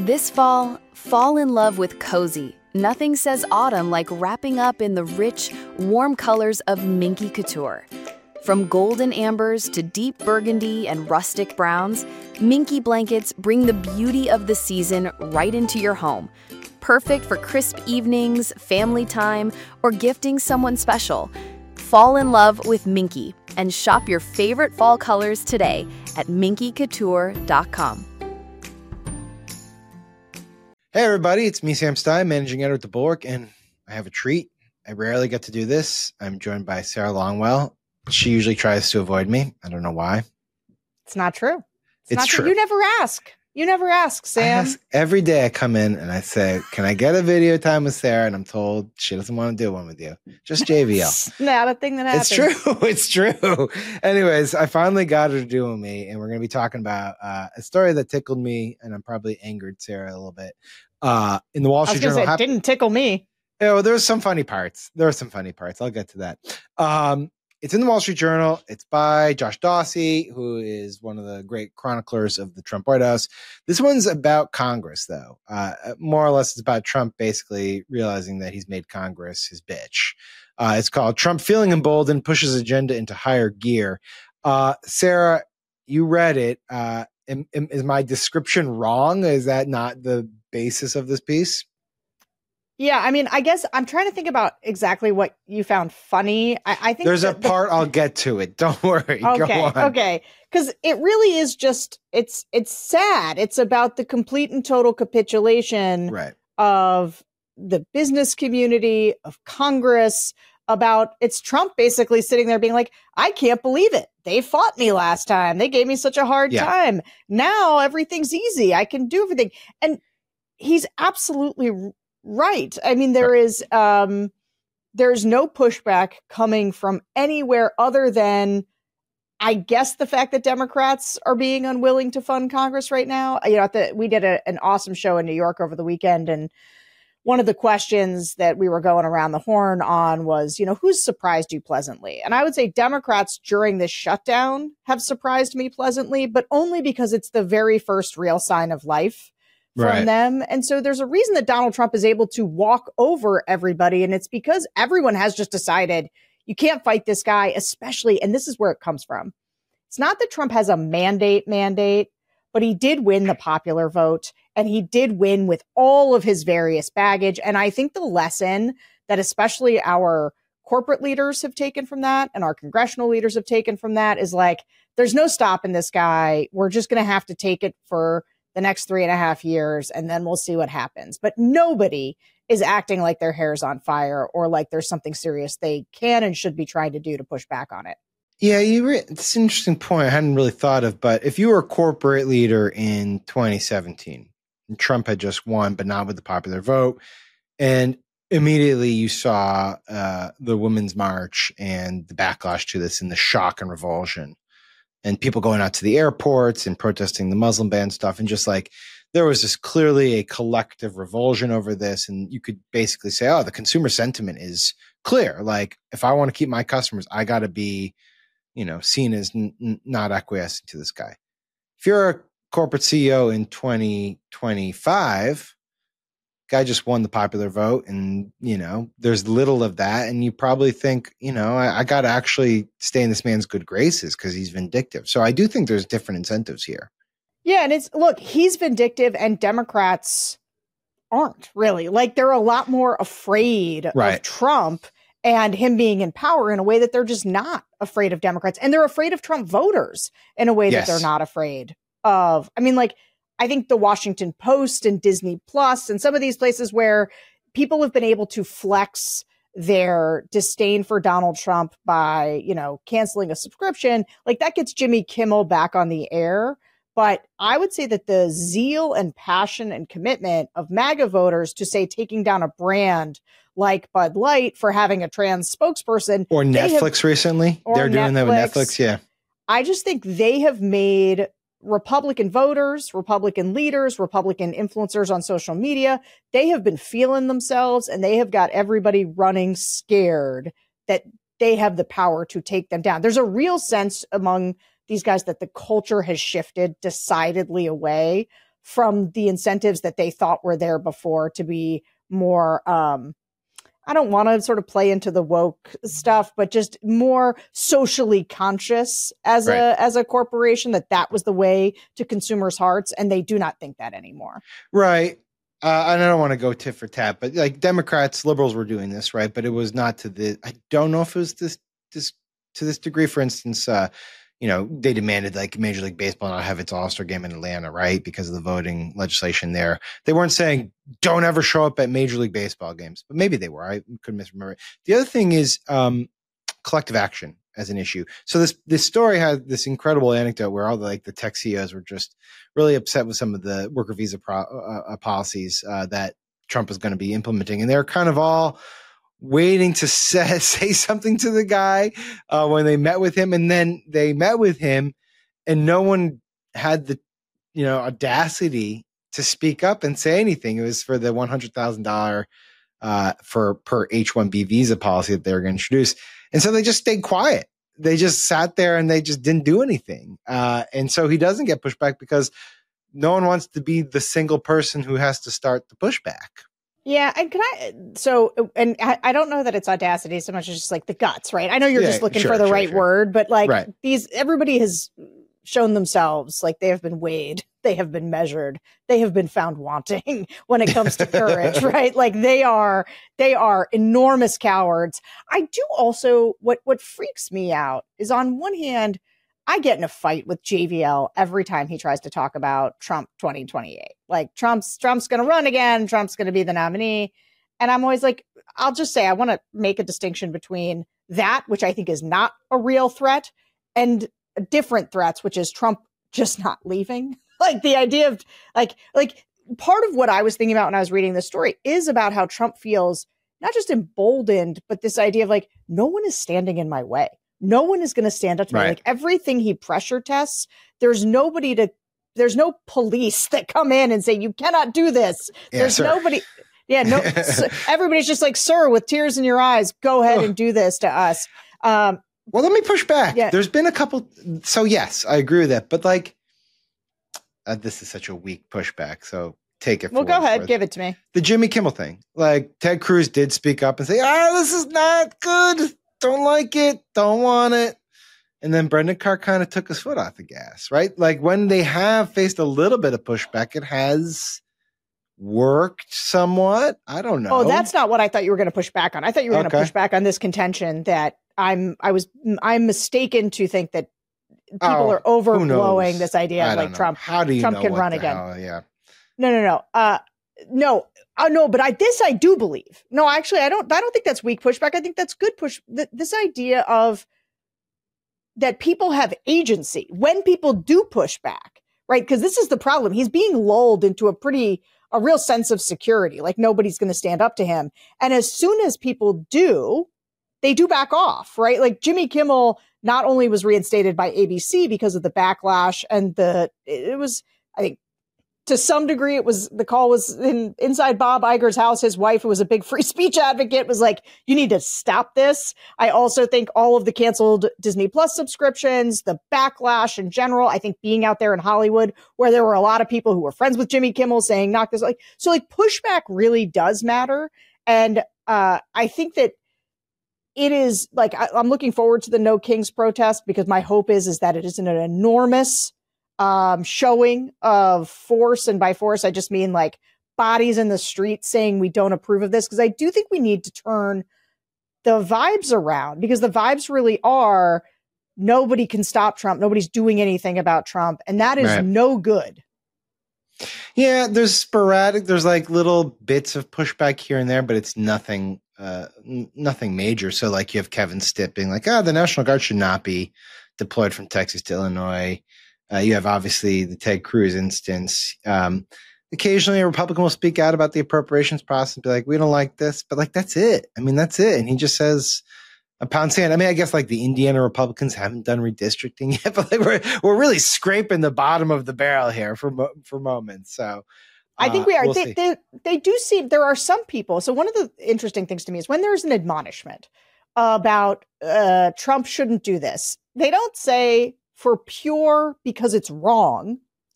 This fall in love with cozy. Nothing says autumn like wrapping up in the rich, warm colors of Minky Couture. From golden ambers to deep burgundy and rustic browns, Minky blankets bring the beauty of the season right into your home. Perfect for crisp evenings, family time, or gifting someone special. Fall in love with Minky and shop your favorite fall colors today at minkycouture.com. Hey everybody, it's me, Sam Stein, managing editor at The Bulwark, and I have a treat. I rarely get to do this. I'm joined by Sarah Longwell. She usually tries to avoid me. I don't know why. It's not true. It's not true. You never ask. You never ask, Sam. Every day I come in and I say, can I get a video time with Sarah? And I'm told she doesn't want to do one with you. Just JVL. It's not a thing that happens. It's true. It's true. Anyways, I finally got her to do with me, and we're going to be talking about a story that tickled me, and I'm probably angered Sarah a little bit. In the Wall Street Journal. It didn't tickle me. Oh, there's some funny parts. I'll get to that. It's in the Wall Street Journal. It's by Josh Dawsey, who is one of the great chroniclers of the Trump White House. This one's about Congress, though. More or less, it's about Trump basically realizing that he's made Congress his bitch. It's called Trump Feeling Emboldened, Pushes Agenda into Higher Gear. Sarah, you read it. Is my description wrong? Is that not the basis of this piece? Yeah, I mean, I guess I'm trying to think about exactly what you found funny. I think there's a part I'll get to it. Don't worry. Okay, Go on. okay. Because it really is just it's sad. It's about the complete and total capitulation of the business community, of Congress. It's Trump basically sitting there being like, I can't believe it. They fought me last time. They gave me such a hard time. Now everything's easy. I can do everything. And he's absolutely right. I mean, there's no pushback coming from anywhere other than, I guess, the fact that Democrats are being unwilling to fund Congress right now. You know, we did an awesome show in New York over the weekend, and one of the questions that we were going around the horn on was, you know, who's surprised you pleasantly? And I would say Democrats during this shutdown have surprised me pleasantly, but only because it's the very first real sign of life from them. And so there's a reason that Donald Trump is able to walk over everybody. And it's because everyone has just decided you can't fight this guy, especially, and this is where it comes from. It's not that Trump has a mandate, but he did win the popular vote, and he did win with all of his various baggage. And I think the lesson that especially our corporate leaders have taken from that and our congressional leaders have taken from that is like, there's no stopping this guy. We're just going to have to take it for the next 3.5 years, and then we'll see what happens. But nobody is acting like their hair's on fire or like there's something serious they can and should be trying to do to push back on it. Yeah, it's an interesting point I hadn't really thought of. But if you were a corporate leader in 2017, and Trump had just won, but not with the popular vote, and immediately you saw the Women's March and the backlash to this and the shock and revulsion, and people going out to the airports and protesting the Muslim ban stuff. And just like, there was this clearly a collective revulsion over this. And you could basically say, oh, the consumer sentiment is clear. Like, if I want to keep my customers, I got to be, seen as not acquiescing to this guy. If you're a corporate CEO in 2025, guy just won the popular vote, and there's little of that, and you probably think, I got to actually stay in this man's good graces because he's vindictive. So I do think there's different incentives here. Yeah, and he's vindictive, and Democrats aren't really. Like, they're a lot more afraid of Trump and him being in power in a way that they're just not afraid of Democrats, and they're afraid of Trump voters in a way that they're not afraid of. I mean, like, I think the Washington Post and Disney Plus and some of these places where people have been able to flex their disdain for Donald Trump by, canceling a subscription, like, that gets Jimmy Kimmel back on the air. But I would say that the zeal and passion and commitment of MAGA voters to, say, taking down a brand like Bud Light for having a trans spokesperson. Or Netflix recently. They're doing that with Netflix. Yeah. I just think they have made Republican voters, Republican leaders, Republican influencers on social media, they have been feeling themselves, and they have got everybody running scared that they have the power to take them down. There's a real sense among these guys that the culture has shifted decidedly away from the incentives that they thought were there before to be more, I don't want to sort of play into the woke stuff, but just more socially conscious as a corporation, that was the way to consumers' hearts. And they do not think that anymore. Right. And I don't want to go tit for tat, but like Democrats, liberals were doing this, right? But it was not to the, I don't know if it was this to this degree. For instance, they demanded like Major League Baseball not have its All-Star game in Atlanta, right? Because of the voting legislation there. They weren't saying don't ever show up at Major League Baseball games, but maybe they were. I could misremember it. The other thing is collective action as an issue. So this story had this incredible anecdote where all the tech CEOs were just really upset with some of the worker visa policies that Trump is going to be implementing, and they're kind of all waiting to say something to the guy when they met with him. And then they met with him and no one had the, audacity to speak up and say anything. It was for the $100,000 per H-1B visa policy that they were going to introduce. And so they just stayed quiet. They just sat there and they just didn't do anything. And so he doesn't get pushback because no one wants to be the single person who has to start the pushback. Yeah, and I don't know that it's audacity so much as just like the guts, right? I know you're just looking for the right word, but everybody has shown themselves like they have been weighed, they have been measured, they have been found wanting when it comes to courage, right? Like they are enormous cowards. I do also, what freaks me out is on one hand, I get in a fight with JVL every time he tries to talk about Trump 2028. Like Trump's going to run again. Trump's going to be the nominee. And I'm always like, I'll just say, I want to make a distinction between that, which I think is not a real threat, and different threats, which is Trump just not leaving. Like the idea of like part of what I was thinking about when I was reading this story is about how Trump feels not just emboldened, but this idea of like, no one is standing in my way. No one is going to stand up to me. Like everything he pressure tests, there's no police that come in and say, you cannot do this. There's nobody. Yeah. No, everybody's just like, sir, with tears in your eyes, go ahead and do this to us. Well, let me push back. Yeah. There's been a couple. So yes, I agree with that. But this is such a weak pushback. So take it. Well, go ahead. Give it to me. The Jimmy Kimmel thing. Like Ted Cruz did speak up and say, this is not good. Don't like it, don't want it. And then Brendan Carr kind of took his foot off the gas, right? Like when they have faced a little bit of pushback, it has worked somewhat. I don't know. Oh, that's not what I thought you were going to push back on. I thought you were going to push back on this contention that I'm mistaken to think that people are overblowing this idea of like Trump. How do you Trump know can what run the again? hell? Yeah. No. No, but I do believe. No, actually, I don't think that's weak pushback. I think that's good push. This idea of that people have agency when people do push back, right? Because this is the problem. He's being lulled into a real sense of security. Like nobody's going to stand up to him. And as soon as people do, they do back off, right? Like Jimmy Kimmel not only was reinstated by ABC because of the backlash and it was, I think, to some degree, the call was inside Bob Iger's house. His wife, who was a big free speech advocate, was like, you need to stop this. I also think all of the canceled Disney Plus subscriptions, the backlash in general, I think being out there in Hollywood where there were a lot of people who were friends with Jimmy Kimmel saying, knock this, pushback really does matter. And I think that it is like, I'm looking forward to the No Kings protest because my hope is that it isn't an enormous showing of force. And by force, I just mean like bodies in the street saying we don't approve of this. Because I do think we need to turn the vibes around because the vibes really are nobody can stop Trump. Nobody's doing anything about Trump. And that is no good. Yeah, there's sporadic. There's like little bits of pushback here and there, but it's nothing major. So like you have Kevin Stitt being like, the National Guard should not be deployed from Texas to Illinois. You have obviously the Ted Cruz instance. Occasionally a Republican will speak out about the appropriations process and be like, we don't like this, but like, that's it. I mean, that's it. And he just says a pound sand. I mean, I guess like the Indiana Republicans haven't done redistricting yet, but like we're really scraping the bottom of the barrel here for moments. So I think we are. They do seem, there are some people. So one of the interesting things to me is when there's an admonishment about Trump shouldn't do this, they don't say, for pure because it's wrong,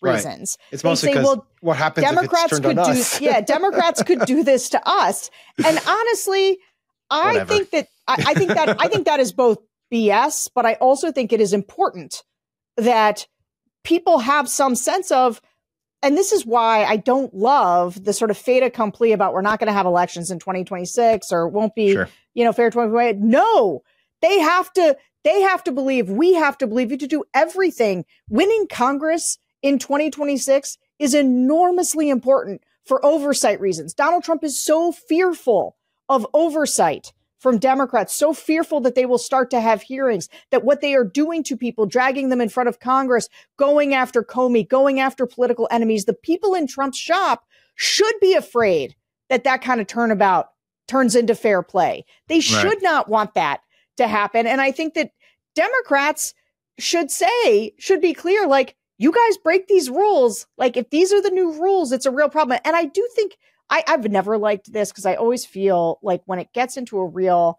reasons. Right. It's mostly because what happens Democrats if it's turned on us? Democrats could do this to us. And honestly, I think that is both BS, but I also think it is important that people have some sense of, and this is why I don't love the sort of fait accompli about we're not going to have elections in 2026 or it won't be, fair 2028. No, they have to believe, we have to believe, you to do everything. Winning Congress in 2026 is enormously important for oversight reasons. Donald Trump is so fearful of oversight from Democrats, so fearful that they will start to have hearings, that what they are doing to people, dragging them in front of Congress, going after Comey, going after political enemies, the people in Trump's shop should be afraid that that kind of turnabout turns into fair play. They should not want that to happen. And I think that Democrats should be clear, like, you guys break these rules. Like, if these are the new rules, it's a real problem. And I do think I've never liked this because I always feel like when it gets into a real,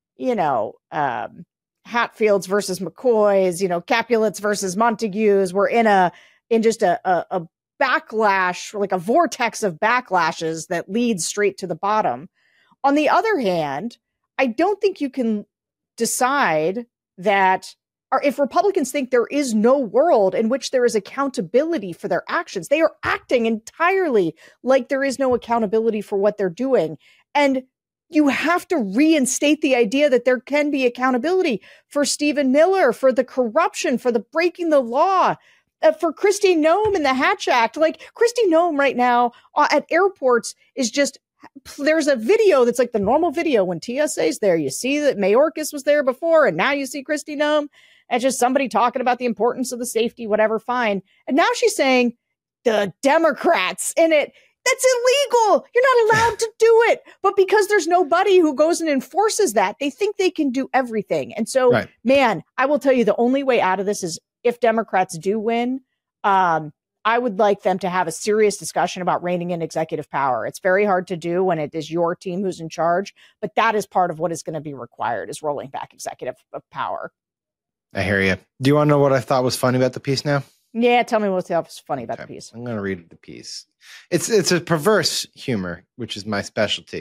Hatfields versus McCoys, Capulets versus Montagues, we're in just a backlash, like a vortex of backlashes that leads straight to the bottom. On the other hand, I don't think you can decide that, or if Republicans think there is no world in which there is accountability for their actions, they are acting entirely like there is no accountability for what they're doing. And you have to reinstate the idea that there can be accountability for Stephen Miller, for the corruption, for the breaking the law, for Kristi Noem and the Hatch Act. Like, Kristi Noem right now at airports is just, there's a video that's like the normal video when TSA's there. You see that Mayorkas was there before, and now you see Kristi Noem. And just somebody talking about the importance of the safety, whatever, fine. And now she's saying the Democrats in it. That's illegal. You're not allowed to do it. But because there's nobody who goes and enforces that, they think they can do everything. And so, man, I will tell you, the only way out of this is if Democrats do win, I would like them to have a serious discussion about reining in executive power. It's very hard to do when it is your team who's in charge, but that is part of what is going to be required, is rolling back executive power. I hear you. Do you want to know what I thought was funny about the piece now? Yeah, tell me what's funny about the piece. I'm going to read the piece. It's a perverse humor, which is my specialty.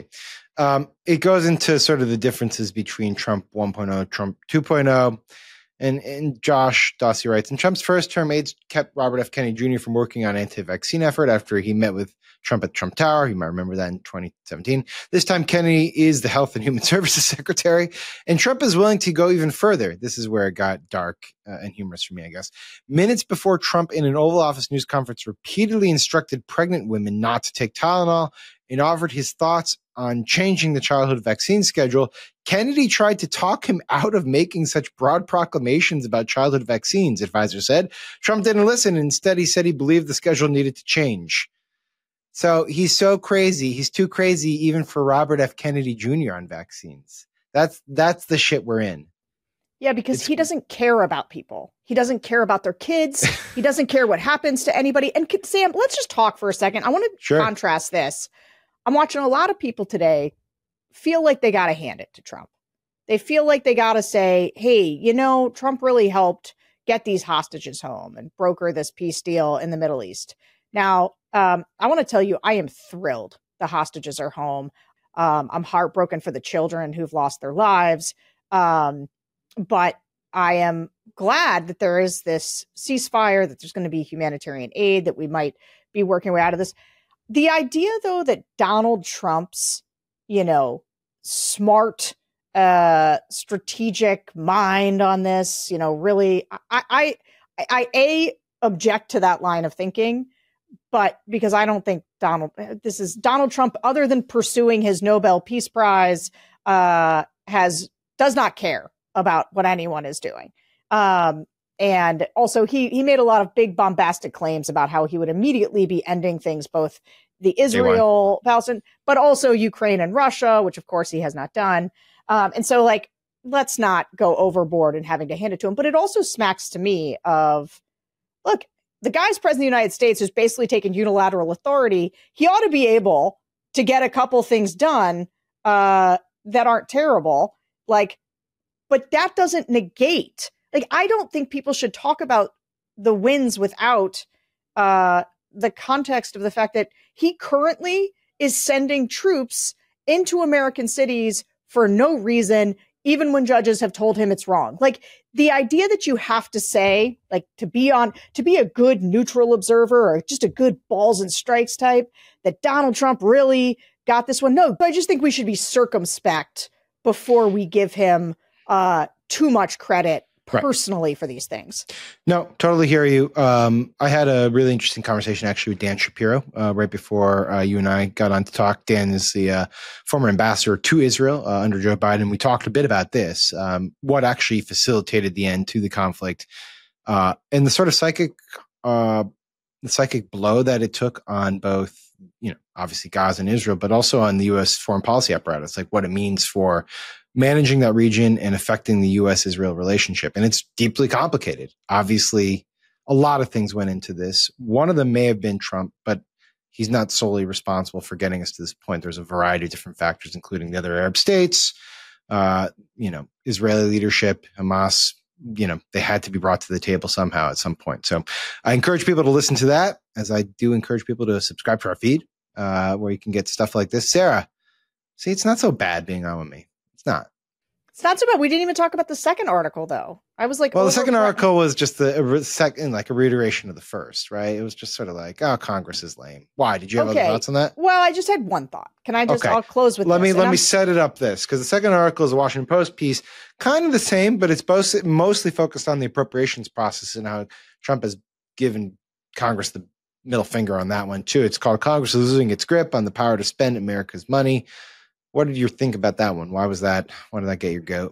It goes into sort of the differences between Trump 1.0, Trump 2.0. And Josh Dawsey writes, in Trump's first term, aides kept Robert F. Kennedy Jr. from working on anti-vaccine effort after he met with Trump at Trump Tower. You might remember that in 2017. This time, Kennedy is the Health and Human Services Secretary, and Trump is willing to go even further. This is where it got dark and humorous for me, I guess. Minutes before Trump, in an Oval Office news conference, repeatedly instructed pregnant women not to take Tylenol and offered his thoughts on changing the childhood vaccine schedule, Kennedy tried to talk him out of making such broad proclamations about childhood vaccines, advisors said. Trump didn't listen. Instead, he said he believed the schedule needed to change. So he's so crazy. He's too crazy even for Robert F. Kennedy Jr. on vaccines. That's the shit we're in. Yeah, because he doesn't care about people. He doesn't care about their kids. He doesn't care what happens to anybody. And Sam, let's just talk for a second. I want to contrast this. I'm watching a lot of people today feel like they got to hand it to Trump. They feel like they got to say, hey, Trump really helped get these hostages home and broker this peace deal in the Middle East. Now, I want to tell you, I am thrilled the hostages are home. I'm heartbroken for the children who've lost their lives. But I am glad that there is this ceasefire, that there's going to be humanitarian aid, that we might be working our way out of this. The idea, though, that Donald Trump's, smart, strategic mind on this, really, I object to that line of thinking, but because I don't think this is Donald Trump, other than pursuing his Nobel Peace Prize, does not care about what anyone is doing. And also he made a lot of big bombastic claims about how he would immediately be ending things, both the Israel, Palestine, but also Ukraine and Russia, which of course he has not done. And so let's not go overboard in having to hand it to him. But it also smacks to me of, look, the guy's president of the United States who's basically taken unilateral authority. He ought to be able to get a couple things done that aren't terrible. But that doesn't negate. I don't think people should talk about the wins without the context of the fact that he currently is sending troops into American cities for no reason, even when judges have told him it's wrong. Like, the idea that you have to say, like, to be a good neutral observer or just a good balls and strikes type, that Donald Trump really got this one. No, I just think we should be circumspect before we give him too much credit personally for these things. No, totally hear you. I had a really interesting conversation actually with Dan Shapiro right before you and I got on to talk. Dan is the former ambassador to Israel under Joe Biden. We talked a bit about this, what actually facilitated the end to the conflict, and the sort of psychic blow that it took on both, obviously Gaza and Israel, but also on the U.S. foreign policy apparatus, like what it means for managing that region and affecting the U.S.-Israel relationship. And it's deeply complicated. Obviously, a lot of things went into this. One of them may have been Trump, but he's not solely responsible for getting us to this point. There's a variety of different factors, including the other Arab states, Israeli leadership, Hamas. They had to be brought to the table somehow at some point. So I encourage people to listen to that, as I do encourage people to subscribe to our feed, where you can get stuff like this. Sarah, see, it's not so bad being on with me. It's not. It's not so bad. We didn't even talk about the second article, though. I was like, well, the second article was just a reiteration of the first, right? It was just sort of like, oh, Congress is lame. Why? Did you have other thoughts on that? Well, I just had one thought. Can I just? Okay. I'll close with. Let me set it up this, because the second article is a Washington Post piece, kind of the same, but it's mostly focused on the appropriations process and how Trump has given Congress the middle finger on that one too. It's called "Congress is Losing Its Grip on the Power to Spend America's Money." What did you think about that one? Why was that? Why did that get your goat?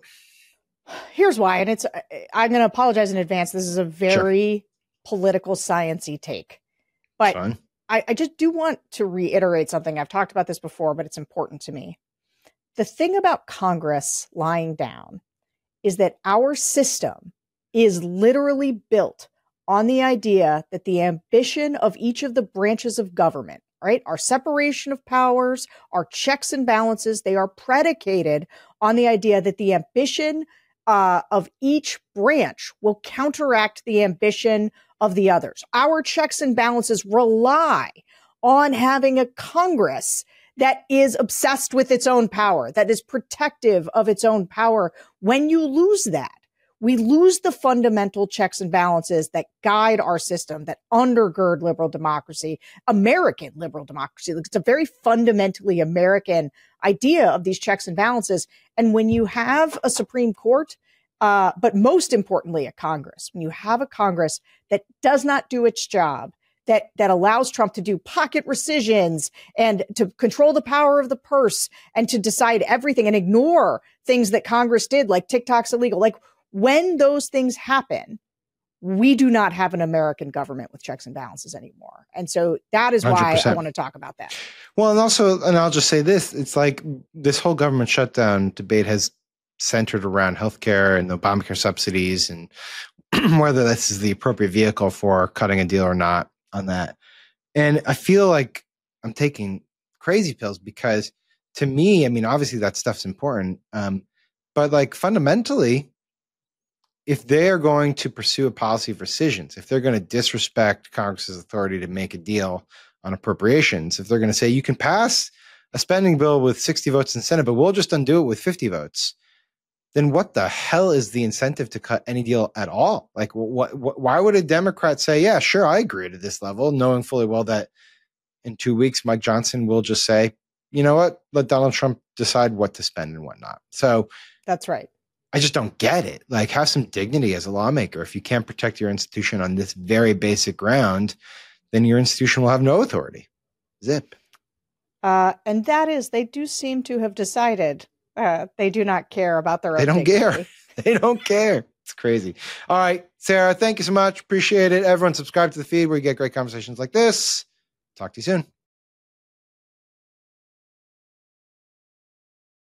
Here's why, and I'm going to apologize in advance. This is a very political science-y take, but I just do want to reiterate something. I've talked about this before, but it's important to me. The thing about Congress lying down is that our system is literally built on the idea that the ambition of each of the branches of government, right? Our separation of powers, our checks and balances, they are predicated on the idea that the ambition of each branch will counteract the ambition of the others. Our checks and balances rely on having a Congress that is obsessed with its own power, that is protective of its own power. When you lose that, we lose the fundamental checks and balances that guide our system, that undergird liberal democracy, American liberal democracy. It's a very fundamentally American idea of these checks and balances. And when you have a Supreme Court, but most importantly, a Congress, when you have a Congress that does not do its job, that allows Trump to do pocket rescissions and to control the power of the purse and to decide everything and ignore things that Congress did, like TikTok's illegal, like, when those things happen, we do not have an American government with checks and balances anymore. And so that is why 100%. I want to talk about that. Well, and I'll just say this, it's like this whole government shutdown debate has centered around healthcare and the Obamacare subsidies and whether this is the appropriate vehicle for cutting a deal or not on that. And I feel like I'm taking crazy pills because to me, I mean, obviously that stuff's important. But like fundamentally, if they are going to pursue a policy of rescissions, if they're going to disrespect Congress's authority to make a deal on appropriations, if they're going to say you can pass a spending bill with 60 votes in the Senate, but we'll just undo it with 50 votes, then what the hell is the incentive to cut any deal at all? Like, why would a Democrat say, yeah, sure, I agree to this level, knowing fully well that in 2 weeks, Mike Johnson will just say, you know what, let Donald Trump decide what to spend and whatnot. So that's right. I just don't get it. Like, have some dignity as a lawmaker. If you can't protect your institution on this very basic ground, then your institution will have no authority. Zip. And that is, they do seem to have decided they do not care about their own dignity. Care. They don't care. It's crazy. All right, Sarah, thank you so much. Appreciate it. Everyone subscribe to the feed where you get great conversations like this. Talk to you soon.